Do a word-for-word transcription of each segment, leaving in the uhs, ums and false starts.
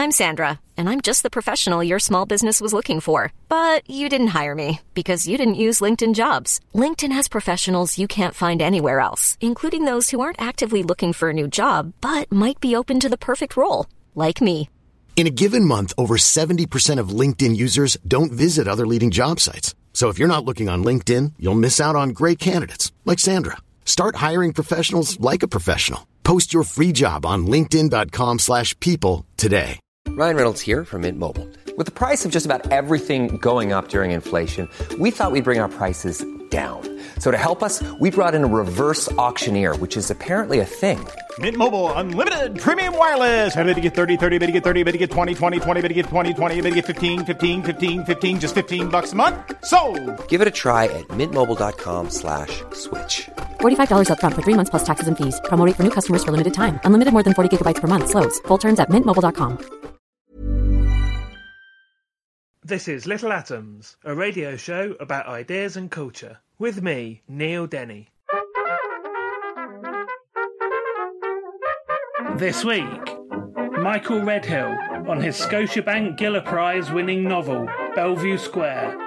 I'm Sandra, and I'm just the professional your small business was looking for. But you didn't hire me because you didn't use LinkedIn Jobs. LinkedIn has professionals you can't find anywhere else, including those who aren't actively looking for a new job, but might be open to the perfect role, like me. In a given month, over seventy percent of LinkedIn users don't visit other leading job sites. So if you're not looking on LinkedIn, you'll miss out on great candidates like Sandra. Start hiring professionals like a professional. Post your free job on linkedin.com slash people today. Ryan Reynolds here from Mint Mobile. With the price of just about everything going up during inflation, we thought we'd bring our prices down. So to help us, we brought in a reverse auctioneer, which is apparently a thing. Mint Mobile Unlimited Premium Wireless. How to get thirty, thirty, how to get thirty, how to get twenty, twenty, twenty, how to get twenty, twenty, how to get fifteen, fifteen, fifteen, fifteen, just fifteen bucks a month? Sold! Give it a try at mintmobile.com slash switch. forty-five dollars up front for three months plus taxes and fees. Promo rate for new customers for limited time. Unlimited more than forty gigabytes per month. Slows full terms at mint mobile dot com. This is Little Atoms, a radio show about ideas and culture. With me, Neil Denny. This week, Michael Redhill on his Scotiabank Giller Prize winning novel, Bellevue Square.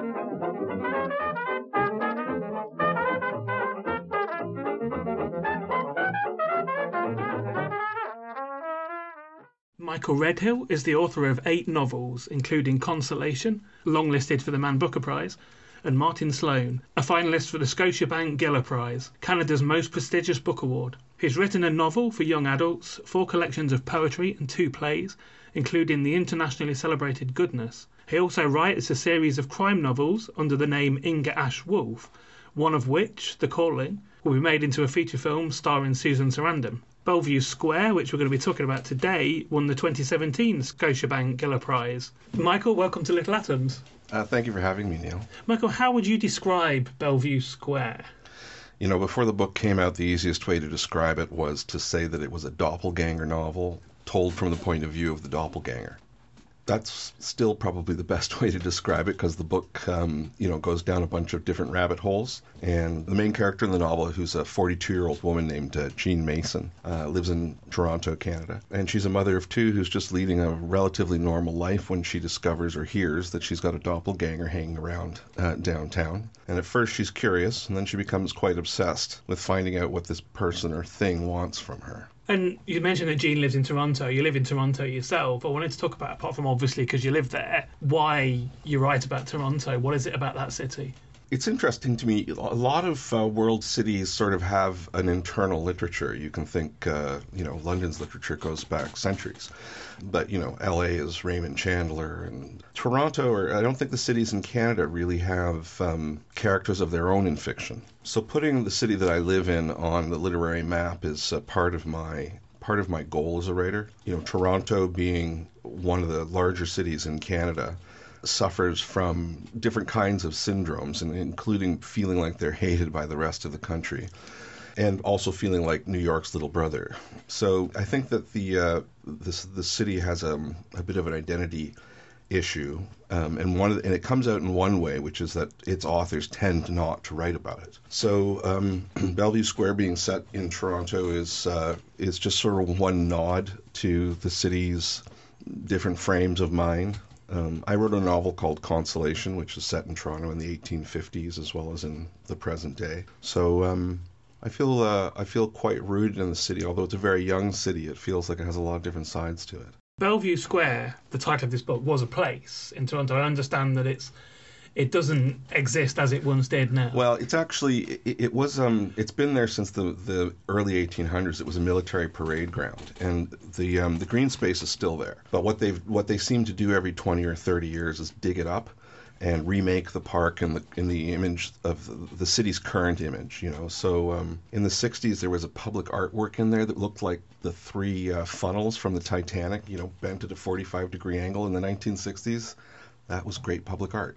Michael Redhill is the author of eight novels, including Consolation, longlisted for the Man Booker Prize, and Martin Sloan, a finalist for the Scotiabank Giller Prize, Canada's most prestigious book award. He's written a novel for young adults, four collections of poetry and two plays, including the internationally celebrated Goodness. He also writes a series of crime novels under the name Inga Ash Wolf, one of which, The Calling, will be made into a feature film starring Susan Sarandon. Bellevue Square, which we're going to be talking about today, won the twenty seventeen Scotiabank Giller Prize. Michael, welcome to Little Atoms. Uh, thank you for having me, Neil. Michael, how would you describe Bellevue Square? You know, before the book came out, the easiest way to describe it was to say that it was a doppelganger novel told from the point of view of the doppelganger. That's still probably the best way to describe it because the book, um, you know, goes down a bunch of different rabbit holes. And the main character in the novel, who's a forty-two-year-old woman named uh, Jean Mason, uh, lives in Toronto, Canada. And she's a mother of two who's just leading a relatively normal life when she discovers or hears that she's got a doppelganger hanging around uh, downtown. And at first she's curious, and then she becomes quite obsessed with finding out what this person or thing wants from her. And you mentioned that Jean lives in Toronto. You live in Toronto yourself. I wanted to talk about, apart from obviously because you live there, why you write about Toronto. What is it about that city? It's interesting to me. A lot of uh, world cities sort of have an internal literature. You can think, uh, you know, London's literature goes back centuries. But, you know, L A is Raymond Chandler. And Toronto, or I don't think the cities in Canada really have um, characters of their own in fiction. So putting the city that I live in on the literary map is uh, part of my part of my goal as a writer. You know, Toronto being one of the larger cities in Canada suffers from different kinds of syndromes, and including feeling like they're hated by the rest of the country, and also feeling like New York's little brother. So I think that the uh, this the city has a, a bit of an identity issue, um, and one of the, and it comes out in one way, which is that its authors tend not to write about it. So um, Bellevue Square being set in Toronto is uh, is just sort of one nod to the city's different frames of mind. Um, I wrote a novel called Consolation, which is set in Toronto in the eighteen fifties as well as in the present day. So um, I feel uh, I feel quite rooted in the city. Although it's a very young city, it feels like it has a lot of different sides to it. Bellevue Square, the title of this book, was a place in Toronto. I understand that it's it doesn't exist as it once did now. Well, it's actually it, it was um it's been there since the, the early eighteen hundreds. It was a military parade ground, and the um the green space is still there. But what they've what they seem to do every twenty or thirty years is dig it up and remake the park in the in the image of the, the city's current image. You know, so um, in the sixties there was a public artwork in there that looked like the three uh, funnels from the Titanic. You know, bent at a forty-five degree angle in the nineteen sixties. That was great public art.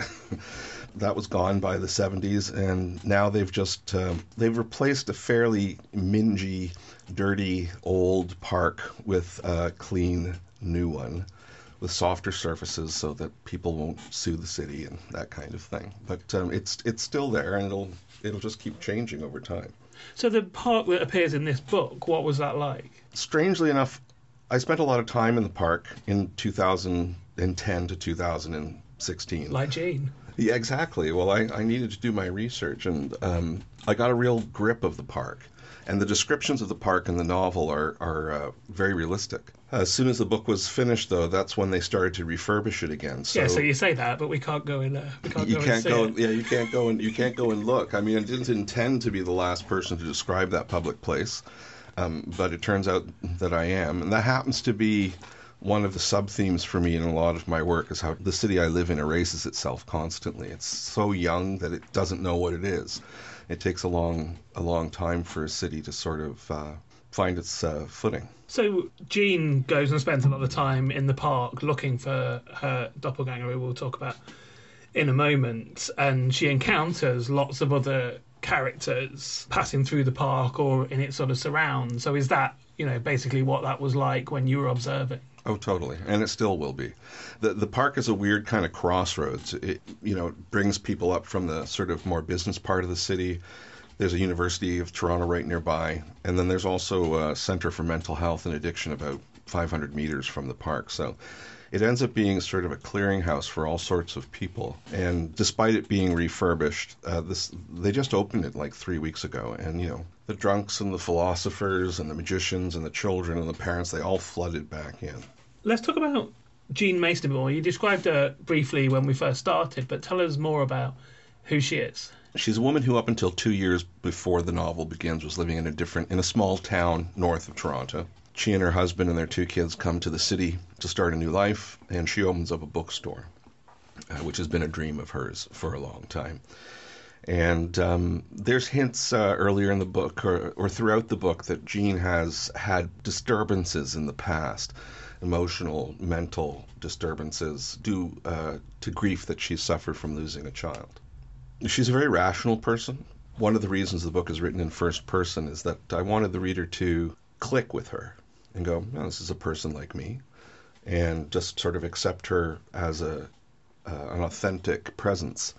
That was gone by the seventies, and now they've just uh, they've replaced a fairly mingy, dirty old park with a clean new one, with softer surfaces so that people won't sue the city and that kind of thing. But um, it's it's still there, and it'll it'll just keep changing over time. So the park that appears in this book, what was that like? Strangely enough, I spent a lot of time in the park in two thousand ten to two thousand sixteen. Like Jean. Yeah, exactly. Well, I, I needed to do my research, and um, I got a real grip of the park. And the descriptions of the park in the novel are, are uh, very realistic. As soon as the book was finished, though, that's when they started to refurbish it again. So yeah, so you say that, but we can't go in. Uh, we can't you go can't and see go. it. Yeah, you can't go and you can't go and look. I mean, I didn't intend to be the last person to describe that public place, um, but it turns out that I am, and that happens to be one of the sub-themes for me in a lot of my work, is how the city I live in erases itself constantly. It's so young that it doesn't know what it is. It takes a long, a long time for a city to sort of uh, find its uh, footing. So Jean goes and spends a lot of time in the park looking for her doppelganger, who we'll talk about in a moment, and she encounters lots of other characters passing through the park or in its sort of surrounds. So is that, you know, basically what that was like when you were observing? Oh, totally. And it still will be. The the park is a weird kind of crossroads. It, you know, it brings people up from the sort of more business part of the city. There's a University of Toronto right nearby. And then there's also a Centre for Mental Health and Addiction about five hundred meters from the park. So it ends up being sort of a clearinghouse for all sorts of people. And despite it being refurbished, uh, this they just opened it like three weeks ago. And, you know, the drunks and the philosophers and the magicians and the children and the parents, they all flooded back in. Let's talk about Jean Mason more. You described her briefly when we first started, but tell us more about who she is. She's a woman who, up until two years before the novel begins, was living in a different, in a small town north of Toronto. She and her husband and their two kids come to the city to start a new life, and she opens up a bookstore, uh, which has been a dream of hers for a long time. And um, there's hints uh, earlier in the book, or, or throughout the book, that Jean has had disturbances in the past, emotional, mental disturbances due uh, to grief that she suffered from losing a child. She's a very rational person. One of the reasons the book is written in first person is that I wanted the reader to click with her and go, oh, this is a person like me, and just sort of accept her as a uh, an authentic presence.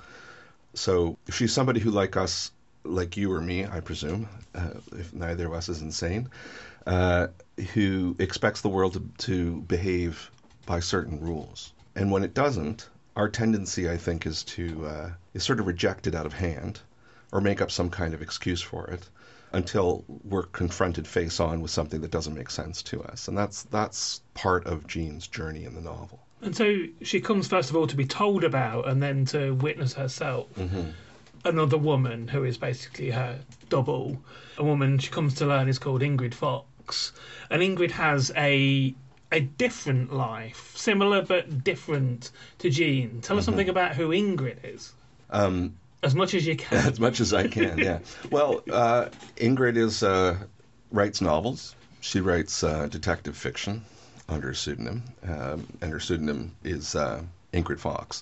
So she's somebody who, like us, like you or me, I presume, uh, if neither of us is insane, uh, who expects the world to, to behave by certain rules. And when it doesn't, our tendency, I think, is to uh, is sort of reject it out of hand or make up some kind of excuse for it until we're confronted face on with something that doesn't make sense to us. And that's that's part of Jean's journey in the novel. And so she comes, first of all, to be told about and then to witness herself. Mm-hmm. Another woman who is basically her double. A woman she comes to learn is called Ingrid Fox. And Ingrid has a a different life, similar but different to Jean. Tell us mm-hmm. something about who Ingrid is. Um, as much as you can. As much as I can, yeah. Well, uh, Ingrid is uh, writes novels. She writes uh, detective fiction under a pseudonym, um, and her pseudonym is uh, Ingrid Fox.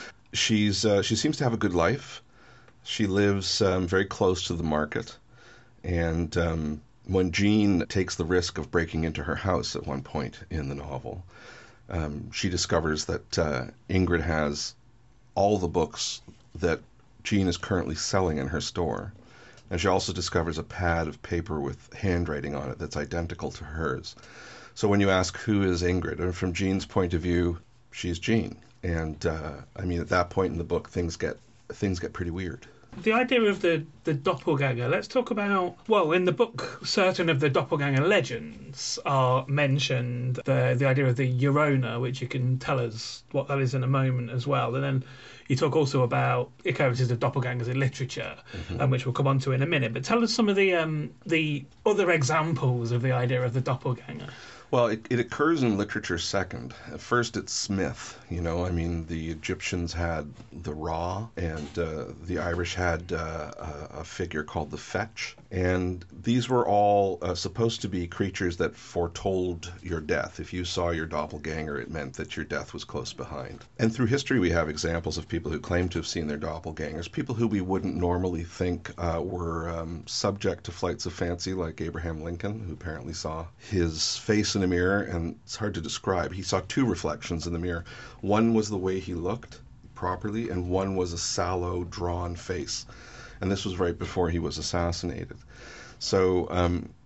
She's uh, she seems to have a good life. She lives um, very close to the market, and um, when Jean takes the risk of breaking into her house at one point in the novel, um, she discovers that uh, Ingrid has all the books that Jean is currently selling in her store. And she also discovers a pad of paper with handwriting on it that's identical to hers. So when you ask who is Ingrid, and from Jean's point of view, she's Jean. And uh, I mean, at that point in the book, things get things get pretty weird. The idea of the, the doppelganger, let's talk about, well, in the book, certain of the doppelganger legends are mentioned, the the idea of the Eurona, which you can tell us what that is in a moment as well. And then you talk also about occurrences of doppelgangers in literature, mm-hmm. um, which we'll come on to in a minute. But tell us some of the um, the other examples of the idea of the doppelganger. Well, it, it occurs in literature second. At first, it's Smith. You know, I mean, the Egyptians had the Ra, and uh, the Irish had uh, a, a figure called the Fetch. And these were all uh, supposed to be creatures that foretold your death. If you saw your doppelganger, it meant that your death was close behind. And through history, we have examples of people who claim to have seen their doppelgangers, people who we wouldn't normally think uh, were um, subject to flights of fancy, like Abraham Lincoln, who apparently saw his face in a mirror, and it's hard to describe. He saw two reflections in the mirror. One was the way he looked properly, and one was a sallow, drawn face. And this was right before he was assassinated. So um,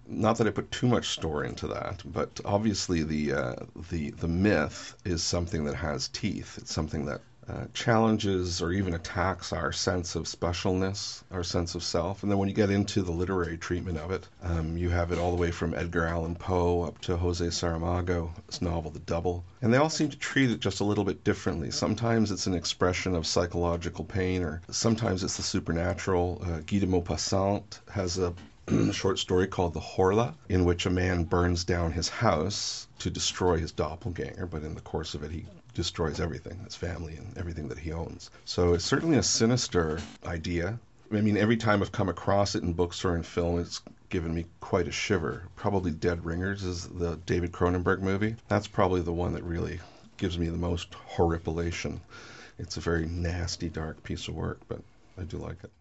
not that I put too much store into that, but obviously the uh, the the myth is something that has teeth. It's something that uh, challenges or even attacks our sense of specialness, our sense of self. And then when you get into the literary treatment of it, um, you have it all the way from Edgar Allan Poe up to Jose Saramago's novel The Double. And they all seem to treat it just a little bit differently. Sometimes it's an expression of psychological pain, or sometimes it's the supernatural. Uh, Guy de Maupassant has a a short story called The Horla, in which a man burns down his house to destroy his doppelganger, but in the course of it he destroys everything, his family and everything that he owns. So it's certainly a sinister idea. I mean, every time I've come across it in books or in film, it's given me quite a shiver. Probably Dead Ringers is the David Cronenberg movie. That's probably the one that really gives me the most horripilation. It's a very nasty, dark piece of work, but I do like it.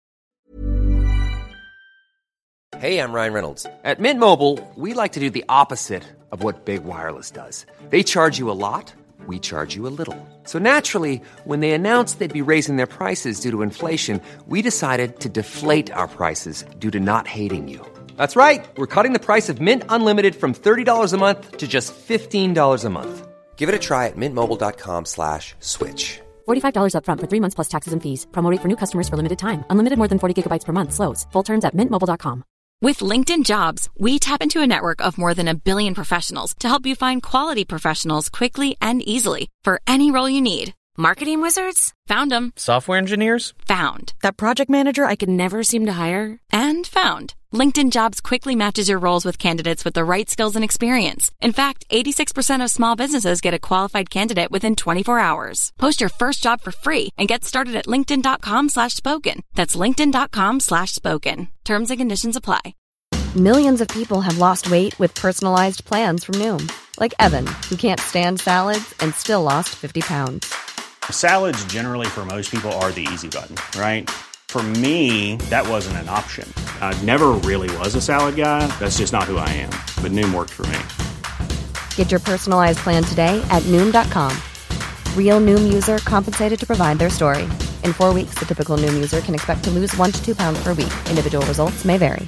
Hey, I'm Ryan Reynolds. At Mint Mobile, we like to do the opposite of what Big Wireless does. They charge you a lot, we charge you a little. So naturally, when they announced they'd be raising their prices due to inflation, we decided to deflate our prices due to not hating you. That's right. We're cutting the price of Mint Unlimited from thirty dollars a month to just fifteen dollars a month. Give it a try at mintmobile.com slash switch. forty-five dollars up front for three months plus taxes and fees. Promo rate for new customers for limited time. Unlimited more than forty gigabytes per month. Slows full terms at mint mobile dot com. With LinkedIn Jobs, we tap into a network of more than a billion professionals to help you find quality professionals quickly and easily for any role you need. Marketing wizards? Found them. Software engineers? Found. That project manager I could never seem to hire? And found. LinkedIn Jobs quickly matches your roles with candidates with the right skills and experience. In fact, eighty-six percent of small businesses get a qualified candidate within twenty-four hours. Post your first job for free and get started at linkedin.com slash spoken. That's linkedin.com slash spoken. Terms and conditions apply. Millions of people have lost weight with personalized plans from Noom. Like Evan, who can't stand salads and still lost fifty pounds. Salads generally for most people are the easy button, right? For me, that wasn't an option. I never really was a salad guy. That's just not who I am. But Noom worked for me. Get your personalized plan today at Noom dot com. Real Noom user compensated to provide their story. In four weeks, the typical Noom user can expect to lose one to two pounds per week. Individual results may vary.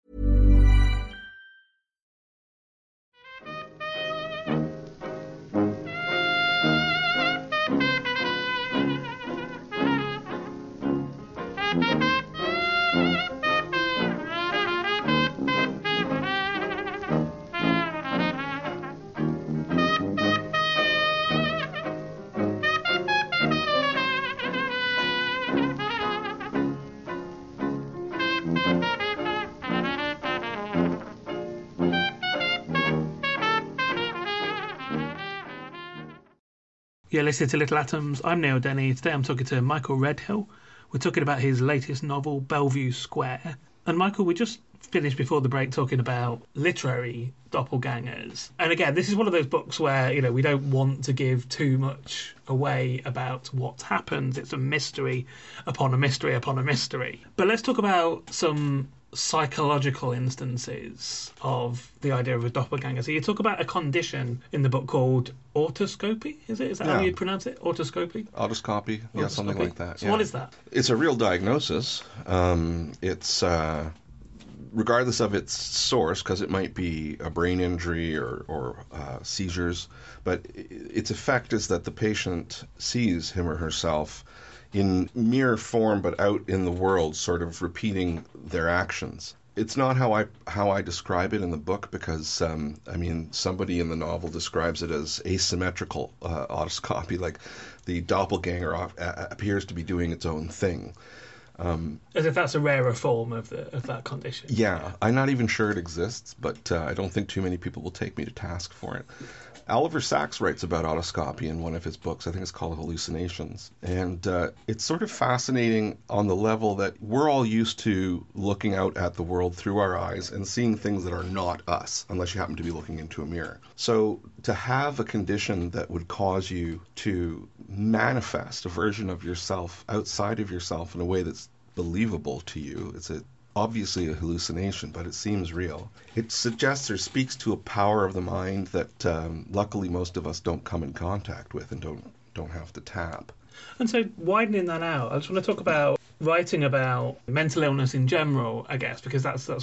You're listening to Little Atoms. I'm Neil Denny. Today I'm talking to Michael Redhill. We're talking about his latest novel, Bellevue Square. And Michael, we just finished before the break talking about literary doppelgangers. And again, this is one of those books where, you know, we don't want to give too much away about what happens. It's a mystery upon a mystery upon a mystery. But let's talk about some psychological instances of the idea of a doppelganger. So you talk about a condition in the book called autoscopy, is it? Is that yeah. how you pronounce it? Autoscopy? Autoscopy, yeah, Autoscopy. Something like that. So yeah. what is that? It's a real diagnosis. Um, it's, uh, regardless of its source, because it might be a brain injury or, or uh, seizures, but its effect is that the patient sees him or herself in mere form, but out in the world, sort of repeating their actions. It's not how I how I describe it in the book, because um, I mean, somebody in the novel describes it as asymmetrical uh, autoscopy, like the doppelganger uh, appears to be doing its own thing. Um, As if that's a rarer form of the of that condition. Yeah, I'm not even sure it exists, but uh, I don't think too many people will take me to task for it. Oliver Sacks writes about autoscopy in one of his books. I think it's called Hallucinations. And uh, it's sort of fascinating on the level that we're all used to looking out at the world through our eyes and seeing things that are not us, unless you happen to be looking into a mirror. So to have a condition that would cause you to manifest a version of yourself outside of yourself in a way that's believable to you, it's a obviously a hallucination, but it seems real. It suggests or speaks to a power of the mind that um, luckily most of us don't come in contact with and don't don't have to tap. And so widening that out, I just want to talk about writing about mental illness in general, I guess, because that's that's what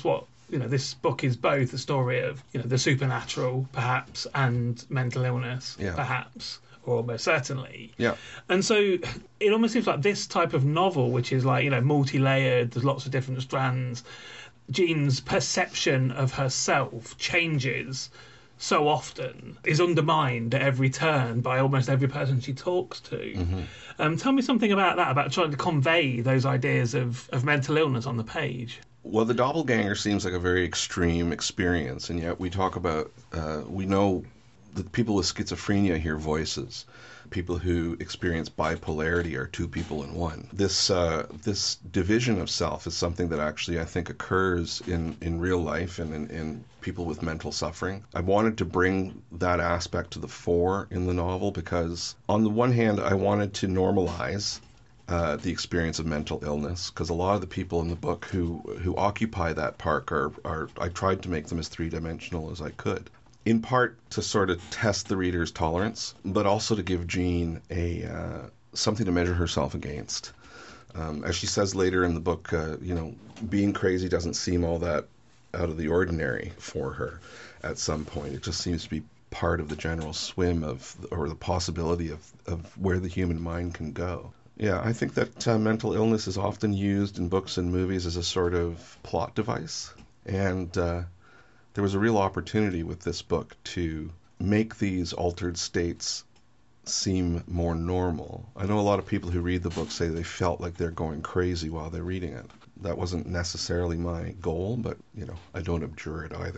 you know, this book is both a story of, you know, the supernatural, perhaps, and mental illness, yeah. perhaps, or almost certainly. Yeah. And so it almost seems like this type of novel, which is like, you know, multi-layered, there's lots of different strands, Jean's perception of herself changes so often, is undermined at every turn by almost every person she talks to. Mm-hmm. Um, tell me something about that, about trying to convey those ideas of, of mental illness on the page. Well, the doppelganger seems like a very extreme experience, and yet we talk about, uh, we know that people with schizophrenia hear voices. People who experience bipolarity are two people in one. This uh, this division of self is something that actually I think occurs in, in real life and in, in people with mental suffering. I wanted to bring that aspect to the fore in the novel because on the one hand I wanted to normalize uh, the experience of mental illness, because a lot of the people in the book who, who occupy that park are, are I tried to make them as three-dimensional as I could. In part to sort of test the reader's tolerance, but also to give Jean a uh, something to measure herself against. Um, as she says later in the book, uh, you know, being crazy doesn't seem all that out of the ordinary for her at some point. It just seems to be part of the general swim of, or the possibility of, of where the human mind can go. Yeah, I think that uh, mental illness is often used in books and movies as a sort of plot device. And uh, there was a real opportunity with this book to make these altered states seem more normal. I know a lot of people who read the book say they felt like they're going crazy while they're reading it. That wasn't necessarily my goal, but, you know, I don't abjure it either.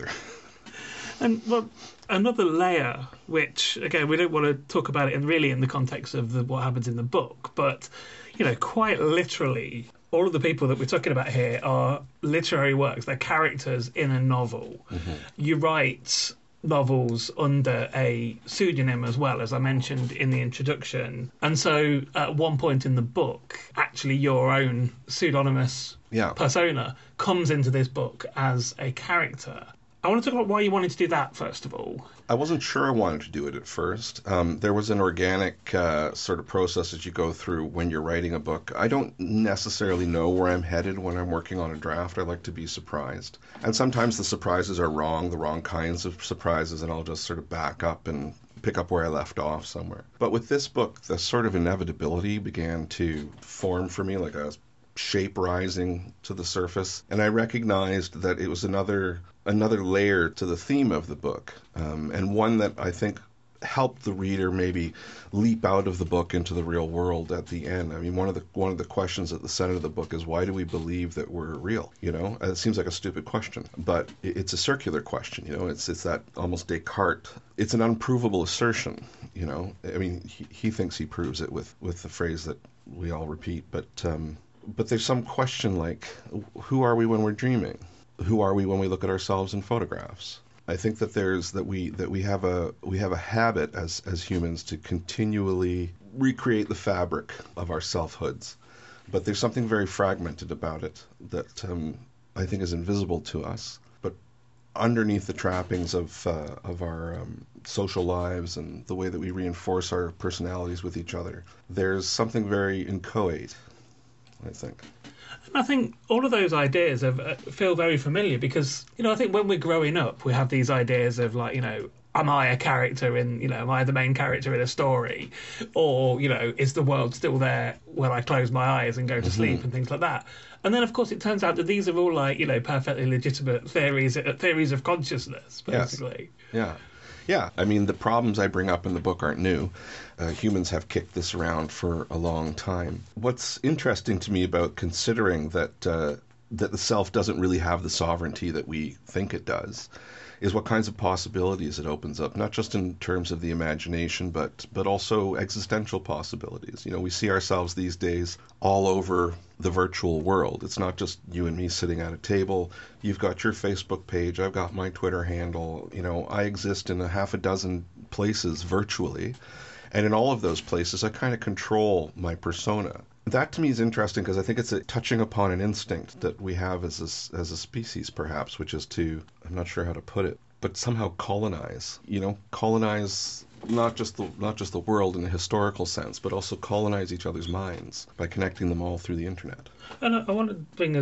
And, well, another layer, which, again, we don't want to talk about it in really in the context of the, what happens in the book, but, you know, quite literally, all of the people that we're talking about here are literary works. They're characters in a novel. Mm-hmm. You write novels under a pseudonym as well, as I mentioned in the introduction. And so at one point in the book, actually your own pseudonymous yeah. persona comes into this book as a character. I want to talk about why you wanted to do that, first of all. I wasn't sure I wanted to do it at first. Um, there was an organic uh, sort of process that you go through when you're writing a book. I don't necessarily know where I'm headed when I'm working on a draft. I like to be surprised. And sometimes the surprises are wrong, the wrong kinds of surprises, and I'll just sort of back up and pick up where I left off somewhere. But with this book, the sort of inevitability began to form for me, like a shape rising to the surface, and I recognized that it was another another layer to the theme of the book, um, and one that I think helped the reader maybe leap out of the book into the real world at the end. I mean, one of the one of the questions at the center of the book is, why do we believe that we're real? You know, it seems like a stupid question, but it's a circular question. You know, it's it's that almost Descartes. It's an unprovable assertion. You know, I mean, he, he thinks he proves it with with the phrase that we all repeat, but. Um, But there's some question like, who are we when we're dreaming? Who are we when we look at ourselves in photographs? I think that there's that we that we have a we have a habit as as humans to continually recreate the fabric of our selfhoods, but there's something very fragmented about it that um, I think is invisible to us. But underneath the trappings of uh, of our um, social lives and the way that we reinforce our personalities with each other, there's something very inchoate, I think. And I think all of those ideas have, uh, feel very familiar because, you know, I think when we're growing up, we have these ideas of like, you know, am I a character in, you know, am I the main character in a story? Or, you know, is the world still there when I close my eyes and go to mm-hmm. sleep and things like that? And then, of course, it turns out that these are all like, you know, perfectly legitimate theories, uh, theories of consciousness, basically. Yes. Yeah. Yeah, I mean, the problems I bring up in the book aren't new. Uh, humans have kicked this around for a long time. What's interesting to me about considering that uh, that the self doesn't really have the sovereignty that we think it does is what kinds of possibilities it opens up, not just in terms of the imagination, but but also existential possibilities. You know, we see ourselves these days all over the virtual world. It's not just you and me sitting at a table. You've got your Facebook page. I've got my Twitter handle. You know, I exist in a half a dozen places virtually. And in all of those places, I kind of control my persona. That to me is interesting because I think it's a touching upon an instinct that we have as a, as a species, perhaps, which is to, I'm not sure how to put it, but somehow colonize. You know, colonize not just the not just the world in a historical sense, but also colonize each other's minds by connecting them all through the internet. And I, I want to bring us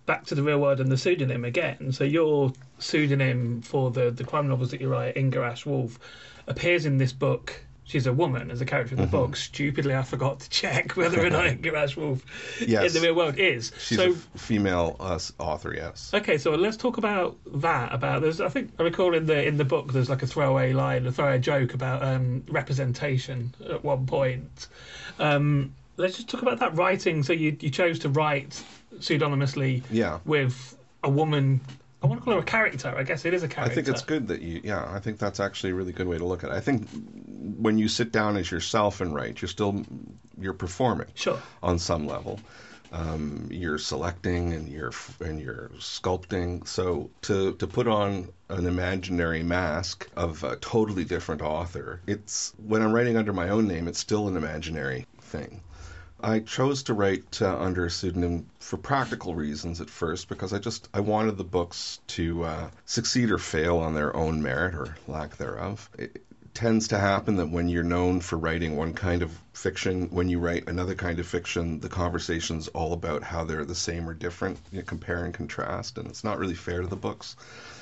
back to the real world and the pseudonym again. So your pseudonym for the, the crime novels that you write, Inger Ash Wolf, appears in this book. She's a woman as a character in the mm-hmm. book. Stupidly, I forgot to check whether or not Inger Ash Wolf yes. in the real world is. She's so, a f- female uh, author, yes. Okay, so let's talk about that. About there's, I think I recall in the in the book there's like a throwaway line, a throwaway joke about um, representation at one point. Um, let's just talk about that writing. So you you chose to write pseudonymously yeah. with a woman. I want to call her a character. I guess it is a character. I think it's good that you, yeah, I think that's actually a really good way to look at it. I think when you sit down as yourself and write, you're still, you're performing. Sure. On some level. Um, you're selecting and you're, and you're sculpting. So to, to put on an imaginary mask of a totally different author, it's, when I'm writing under my own name, it's still an imaginary thing. I chose to write uh, under a pseudonym for practical reasons at first because I just I wanted the books to uh, succeed or fail on their own merit or lack thereof. It tends to happen that when you're known for writing one kind of fiction, when you write another kind of fiction, the conversation's all about how they're the same or different, you know, compare and contrast, and it's not really fair to the books.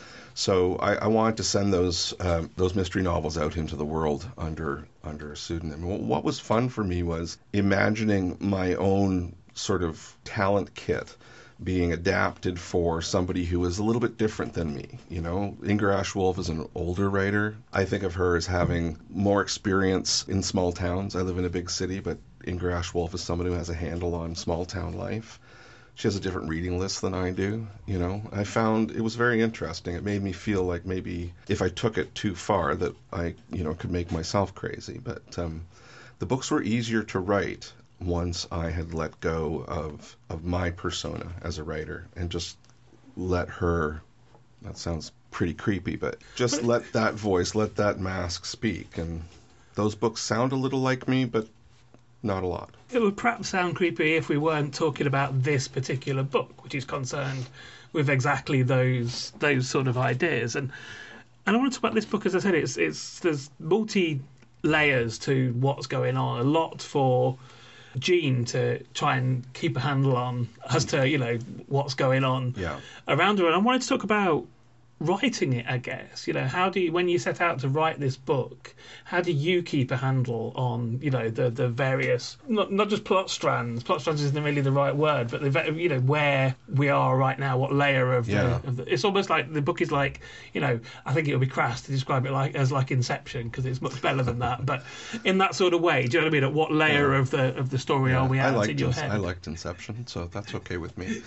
So I, I wanted to send those uh, those mystery novels out into the world under under a pseudonym. What was fun for me was imagining my own sort of talent kit being adapted for somebody who is a little bit different than me. You know, Inger Ash Wolf is an older writer. I think of her as having more experience in small towns. I live in a big city, but Inger Ash Wolf is someone who has a handle on small town life. She has a different reading list than I do, you know. I found it was very interesting. It made me feel like maybe if I took it too far that I, you know, could make myself crazy. But um, the books were easier to write once I had let go of, of my persona as a writer and just let her, that sounds pretty creepy, but just let that voice, let that mask speak. And those books sound a little like me, but not a lot. It would perhaps sound creepy if we weren't talking about this particular book, which is concerned with exactly those those sort of ideas. And and I want to talk about this book, as I said, it's it's there's multi layers to what's going on. A lot for Jean to try and keep a handle on as to, you know, what's going on yeah. around her. And I wanted to talk about writing it, I guess. You know, how do you, when you set out to write this book, how do you keep a handle on, you know, the the various, not not just plot strands, plot strands isn't really the right word, but the, you know, where we are right now, what layer of the, yeah. of the, it's almost like the book is like, you know, I think it would be crass to describe it like as like Inception, because it's much better than that, but in that sort of way, do you know what I mean? At what layer yeah. of the of the story yeah. are we at I liked in your ins- head? I liked Inception, so that's okay with me.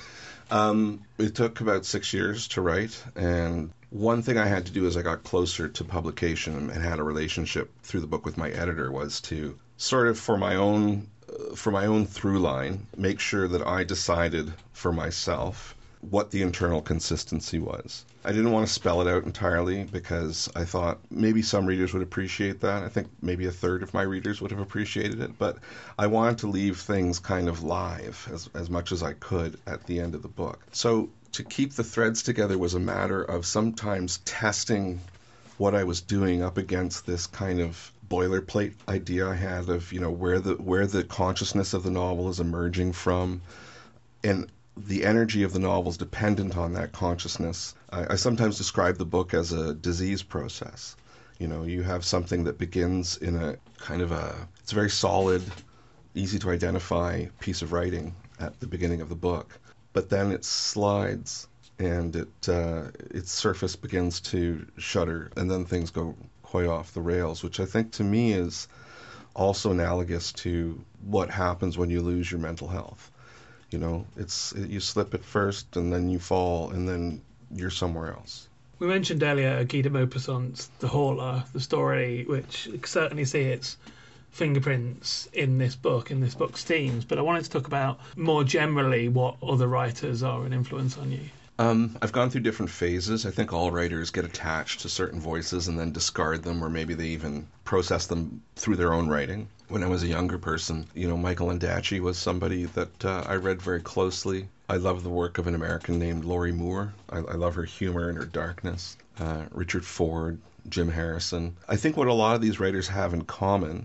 Um, it took about six years to write, and one thing I had to do as I got closer to publication and had a relationship through the book with my editor was to sort of, for my own uh, for my own through line, make sure that I decided for myself what the internal consistency was. I didn't want to spell it out entirely because I thought maybe some readers would appreciate that. I think maybe a third of my readers would have appreciated it, but I wanted to leave things kind of live as, as much as I could at the end of the book. So to keep the threads together was a matter of sometimes testing what I was doing up against this kind of boilerplate idea I had of, you know, where the where the consciousness of the novel is emerging from, and the energy of the novel is dependent on that consciousness. I, I sometimes describe the book as a disease process. You know, you have something that begins in a kind of a, it's a very solid, easy to identify piece of writing at the beginning of the book, but then it slides and it uh, its surface begins to shudder, and then things go quite off the rails, which I think to me is also analogous to what happens when you lose your mental health. You know, it's you slip at first, and then you fall, and then you're somewhere else. We mentioned earlier Guy de Maupassant's The Hauler, the story, which certainly see its fingerprints in this book, in this book's themes. But I wanted to talk about more generally what other writers are an influence on you. Um, I've gone through different phases. I think all writers get attached to certain voices and then discard them, or maybe they even process them through their own writing. When I was a younger person, you know, Michael Ondaatje was somebody that uh, I read very closely. I love the work of an American named Lori Moore. I, I love her humor and her darkness. Uh, Richard Ford, Jim Harrison. I think what a lot of these writers have in common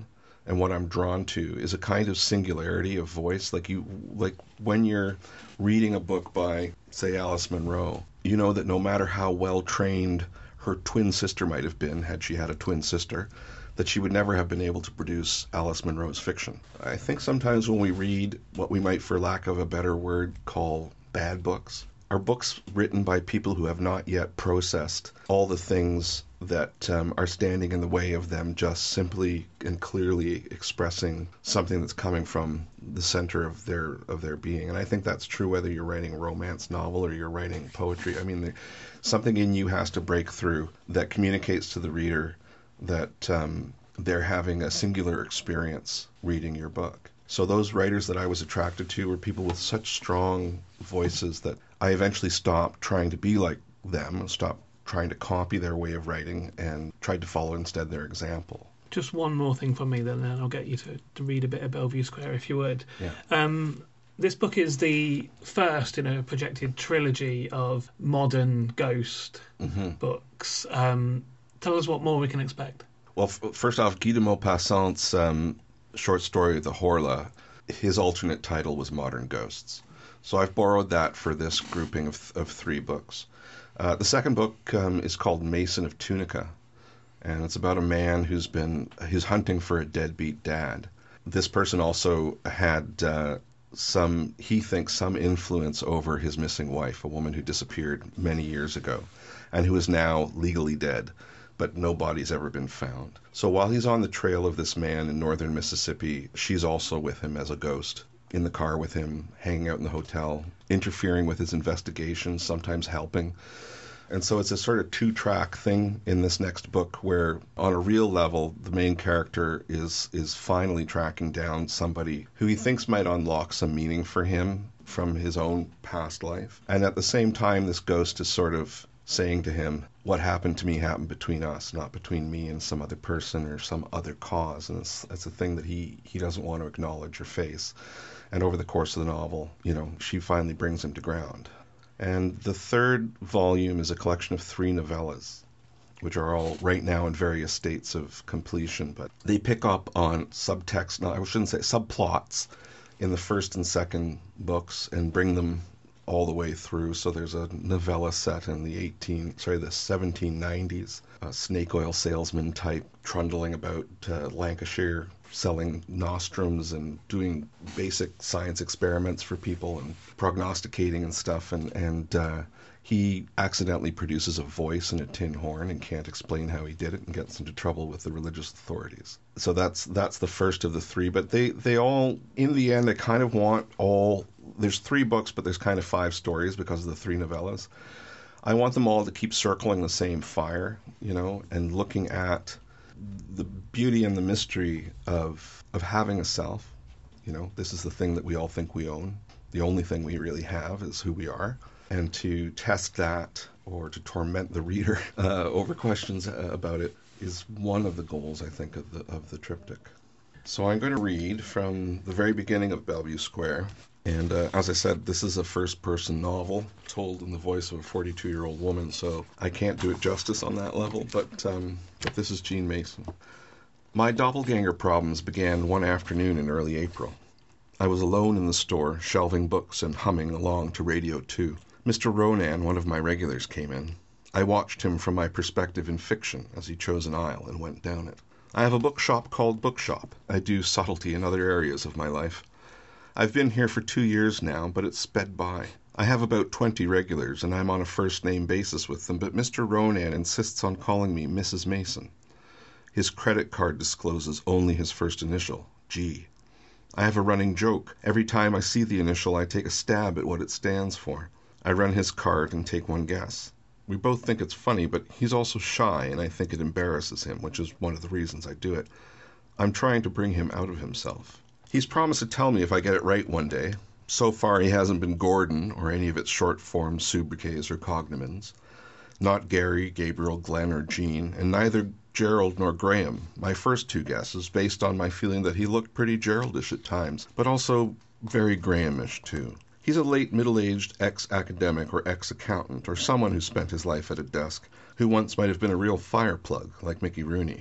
and what I'm drawn to is a kind of singularity of voice. Like you, like when you're reading a book by, say, Alice Munro, you know that no matter how well trained her twin sister might have been, had she had a twin sister, that she would never have been able to produce Alice Munro's fiction. I think sometimes when we read what we might, for lack of a better word, call bad books, are books written by people who have not yet processed all the things that um, are standing in the way of them just simply and clearly expressing something that's coming from the center of their of their being. And I think that's true whether you're writing a romance novel or you're writing poetry. I mean, the, something in you has to break through that communicates to the reader that um, they're having a singular experience reading your book. So those writers that I was attracted to were people with such strong voices that I eventually stopped trying to be like them and stopped trying to copy their way of writing and tried to follow instead their example. Just one more thing from me then, and I'll get you to, to read a bit of Bellevue Square if you would. Yeah. Um, this book is the first in a projected trilogy of modern ghost mm-hmm. books. Um, tell us what more we can expect. Well, f- first off, Guy de Maupassant's um, short story, The Horla, his alternate title was Modern Ghosts. So I've borrowed that for this grouping of, of three books. Uh, the second book um, is called Mason of Tunica, and it's about a man who's been who's hunting for a deadbeat dad. This person also had uh, some, he thinks, some influence over his missing wife, a woman who disappeared many years ago, and who is now legally dead, but no body's ever been found. So while he's on the trail of this man in northern Mississippi, she's also with him as a ghost, in the car with him, hanging out in the hotel, interfering with his investigations, sometimes helping. And so it's a sort of two-track thing in this next book where, on a real level, the main character is is finally tracking down somebody who he thinks might unlock some meaning for him from his own past life. And at the same time, this ghost is sort of saying to him, what happened to me happened between us, not between me and some other person or some other cause. And it's, it's a thing that he, he doesn't want to acknowledge or face. And over the course of the novel, you know, she finally brings him to ground. And the third volume is a collection of three novellas, which are all right now in various states of completion. But they pick up on subtext, no, I shouldn't say subplots, in the first and second books and bring them all the way through. So there's a novella set in the eighteen, sorry, the seventeen nineties, a snake oil salesman type trundling about uh, Lancashire, selling nostrums and doing basic science experiments for people and prognosticating and stuff. And, and uh, he accidentally produces a voice in a tin horn and can't explain how he did it and gets into trouble with the religious authorities. So that's that's the first of the three. But they, they all, in the end, I kind of want all, there's three books, but there's kind of five stories because of the three novellas. I want them all to keep circling the same fire, you know, and looking at the beauty and the mystery of of having a self. You know, this is the thing that we all think we own. The only thing we really have is who we are. And to test that or to torment the reader uh, over questions about it is one of the goals, I think, of the of the triptych. So I'm going to read from the very beginning of Bellevue Square. And uh, as I said, this is a first-person novel told in the voice of a forty-two-year-old woman, so I can't do it justice on that level, but, um, but this is Jean Mason. My doppelganger problems began one afternoon in early April. I was alone in the store, shelving books and humming along to Radio two. Mister Ronan, one of my regulars, came in. I watched him from my perspective in fiction as he chose an aisle and went down it. I have a bookshop called Bookshop. I do subtlety in other areas of my life. I've been here for two years now, but it's sped by. I have about twenty regulars, and I'm on a first-name basis with them, but Mister Ronan insists on calling me Missus Mason. His credit card discloses only his first initial, G. I have a running joke. Every time I see the initial, I take a stab at what it stands for. I run his card and take one guess. We both think it's funny, but he's also shy, and I think it embarrasses him, which is one of the reasons I do it. I'm trying to bring him out of himself. He's promised to tell me if I get it right one day. So far he hasn't been Gordon or any of its short-form sobriquets or cognomens. Not Gary, Gabriel, Glenn, or Jean, and neither Gerald nor Graham, my first two guesses, based on my feeling that he looked pretty Geraldish at times, but also very Grahamish too. He's a late middle-aged ex-academic or ex-accountant, or someone who spent his life at a desk, who once might have been a real fireplug, like Mickey Rooney,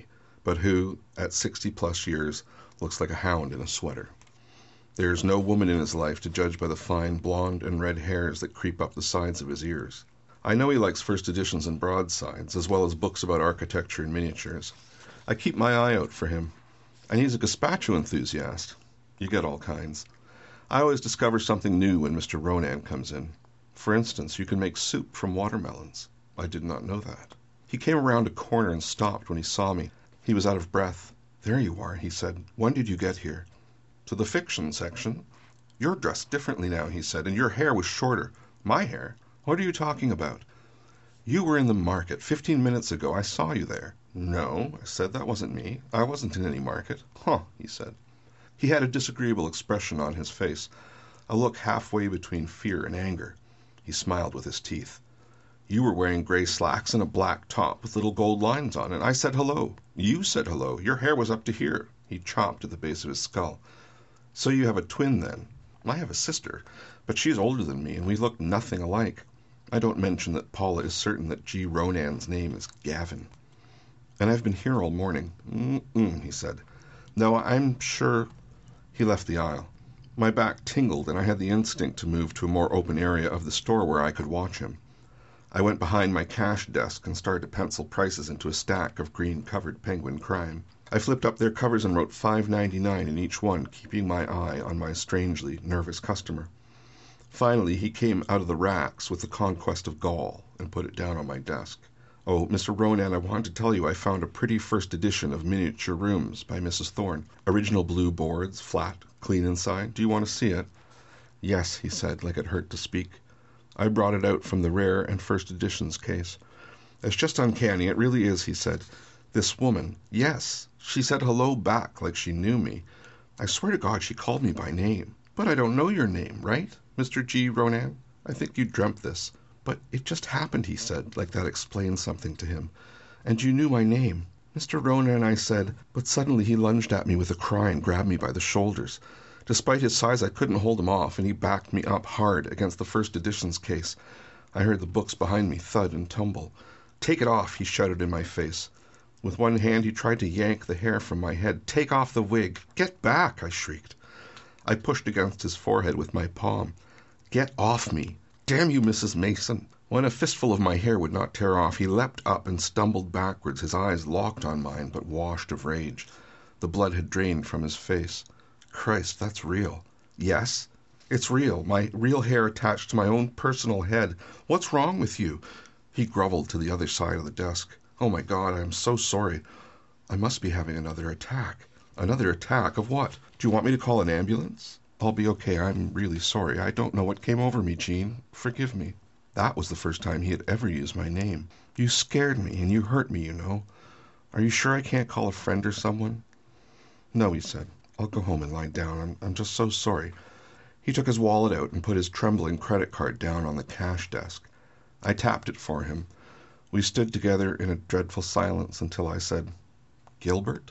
but who, at sixty plus years, looks like a hound in a sweater. There is no woman in his life to judge by the fine blonde and red hairs that creep up the sides of his ears. I know he likes first editions and broadsides, as well as books about architecture and miniatures. I keep my eye out for him. And he's a gazpacho enthusiast. You get all kinds. I always discover something new when Mister Ronan comes in. For instance, you can make soup from watermelons. I did not know that. He came around a corner and stopped when he saw me. He was out of breath. "There you are," he said. "When did you get here?" "To the fiction section." "You're dressed differently now," he said, "and your hair was shorter." "My hair? What are you talking about?" "You were in the market fifteen minutes ago. I saw you there." "No," I said, "that wasn't me. I wasn't in any market." "Huh," he said. He had a disagreeable expression on his face, a look halfway between fear and anger. He smiled with his teeth. "You were wearing gray slacks and a black top with little gold lines on it. I said hello. You said hello. Your hair was up to here." He chopped at the base of his skull. "So you have a twin, then?" "I have a sister, but she's older than me, and we look nothing alike. I don't mention that Paula is certain that G. Ronan's name is Gavin." "And I've been here all morning." Mm-mm, he said. "No, I'm sure—" He left the aisle. My back tingled, and I had the instinct to move to a more open area of the store where I could watch him. I went behind my cash desk and started to pencil prices into a stack of green-covered Penguin Crime. I flipped up their covers and wrote five ninety-nine in each one, keeping my eye on my strangely nervous customer. Finally, he came out of the racks with The Conquest of Gaul and put it down on my desk. "Oh, Mister Ronan, I wanted to tell you I found a pretty first edition of Miniature Rooms by Missus Thorne. Original blue boards, flat, clean inside. Do you want to see it?" "Yes," he said, like it hurt to speak. I brought it out from the rare and first editions case. "It's just uncanny, it really is," he said. "This woman, yes, she said hello back like she knew me. I swear to God she called me by name. But I don't know your name, right, Mister G. Ronan? I think you dreamt this. But it just happened," he said, like that explained something to him. "And you knew my name." "Mister Ronan," I said, but suddenly he lunged at me with a cry and grabbed me by the shoulders. Despite his size, I couldn't hold him off, and he backed me up hard against the first editions case. I heard the books behind me thud and tumble. "Take it off," he shouted in my face. With one hand he tried to yank the hair from my head. "Take off the wig. Get back," I shrieked. I pushed against his forehead with my palm. "Get off me. Damn you, Missus Mason." When a fistful of my hair would not tear off, he leapt up and stumbled backwards, his eyes locked on mine but washed of rage. The blood had drained from his face. "Christ, that's real." "Yes, it's real. My real hair attached to my own personal head. What's wrong with you?" He grovelled to the other side of the desk. "Oh, my God, I am so sorry. I must be having another attack." "Another attack? Of what? Do you want me to call an ambulance?" "I'll be okay. I'm really sorry. I don't know what came over me, Jean. Forgive me." That was the first time he had ever used my name. "You scared me, and you hurt me, you know. Are you sure I can't call a friend or someone?" "No," he said. "I'll go home and lie down. I'm, I'm just so sorry." He took his wallet out and put his trembling credit card down on the cash desk. I tapped it for him. We stood together in a dreadful silence until I said, "Gilbert?"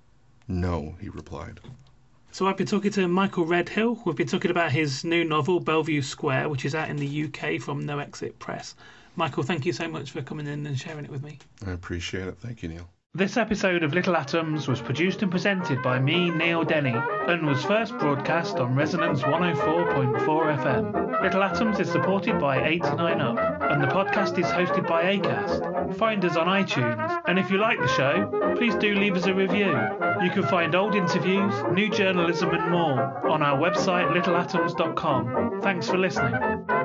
"No," he replied. So I've been talking to Michael Redhill. We've been talking about his new novel, Bellevue Square, which is out in the U K from No Exit Press. Michael, thank you so much for coming in and sharing it with me. I appreciate it. Thank you, Neil. This episode of Little Atoms was produced and presented by me, Neil Denny, and was first broadcast on Resonance one oh four point four F M. Little Atoms is supported by eighty-nine up, and the podcast is hosted by Acast. Find us on iTunes, and if you like the show, please do leave us a review. You can find old interviews, new journalism and more on our website little atoms dot com. Thanks for listening.